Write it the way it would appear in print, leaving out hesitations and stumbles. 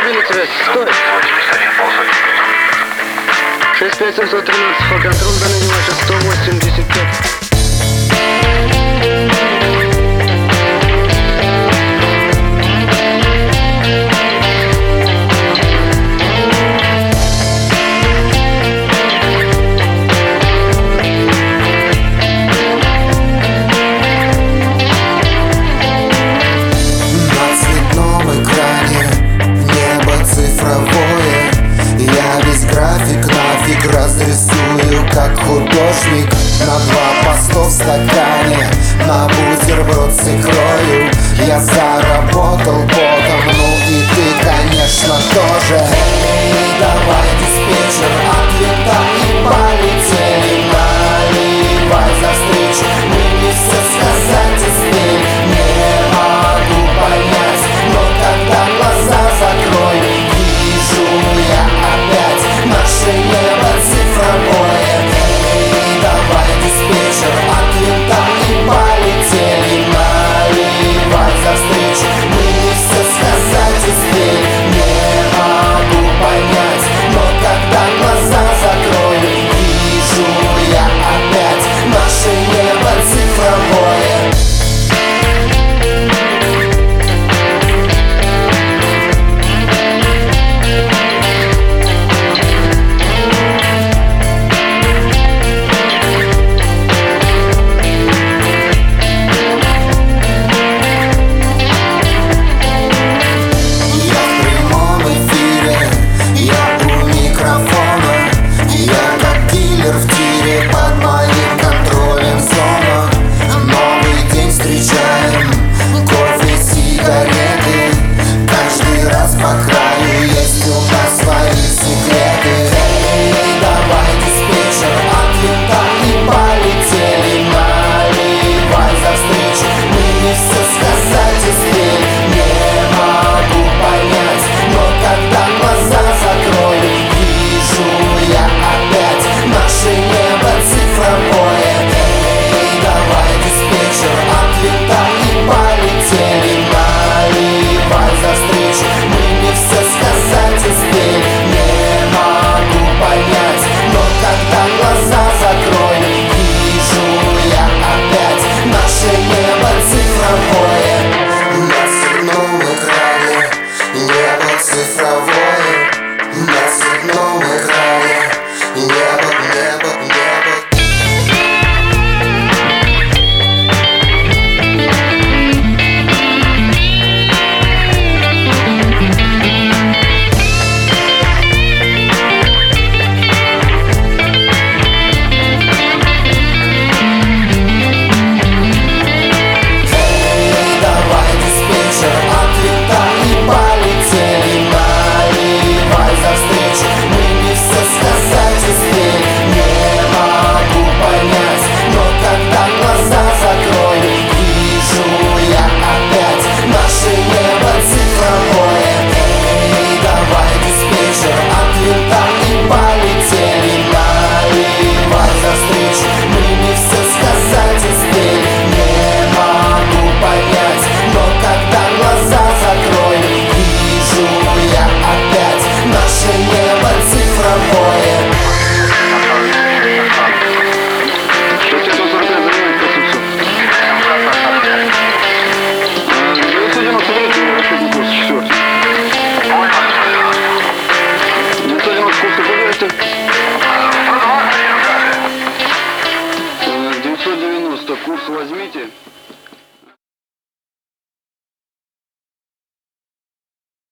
автомобиля связь. Стой! 65713 по контролю, данный ваше 185. Разрисую, как художник, на 2 постов в стакане, на бутерброд с икрою. Я заработал потом, ну и ты, конечно, тоже. Эй, давай, диспетчер, от винта и полетели. Наливай за встречу, мне не все сказать теперь. Не могу понять, но когда глаза закрою, вижу я опять наше небо цифровое. Эй, давай, диспетчер, от винта и полетели. Наливай за встречу, мне не все сказать теперь. Не могу понять, но когда глаза закрою, вижу я опять наше небо цифровое. В тире, под моим контролем зона. Новый день встречаем, кофе, сигареты. Каждый раз по краю есть у нас свои секреты. Эй, давай, диспетчер, от винта и полетели. Наливай за встречу, мне не все сказать теперь. Не могу понять, но когда глаза закрою, вижу я опять наше небо цифровое. Эй, давай, диспетчер, от винта и полетели. Наливай за встречу, мне не все сказать теперь. Не могу понять, но когда глаза закрою, вижу я опять наше небо цифровое. На цветном экране небо цифровое. На цветном экране небо, небо, небо. Эй, давай, диспетчер, от винта и полетели. Наливай за встречу, мне не все сказать теперь. Не могу понять, но когда глаза закрою, вижу я опять наше небо цифровое. Эй, давай, диспетчер, от винта и полетели. Наливай за встречу, мне не все сказать теперь. Не могу понять, но когда глаза закрою, вижу я опять наше небо цифровое. Курс возьмите.